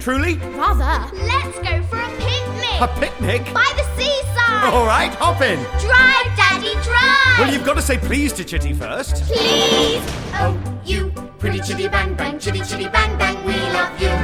truly? Rather. Let's go for a picnic. A picnic? By the seaside. All right, hop in. Drive, Daddy, drive. Well, you've got to say please to Chitty first. Please. Oh, you pretty chitty bang bang, chitty chitty bang bang, we love you.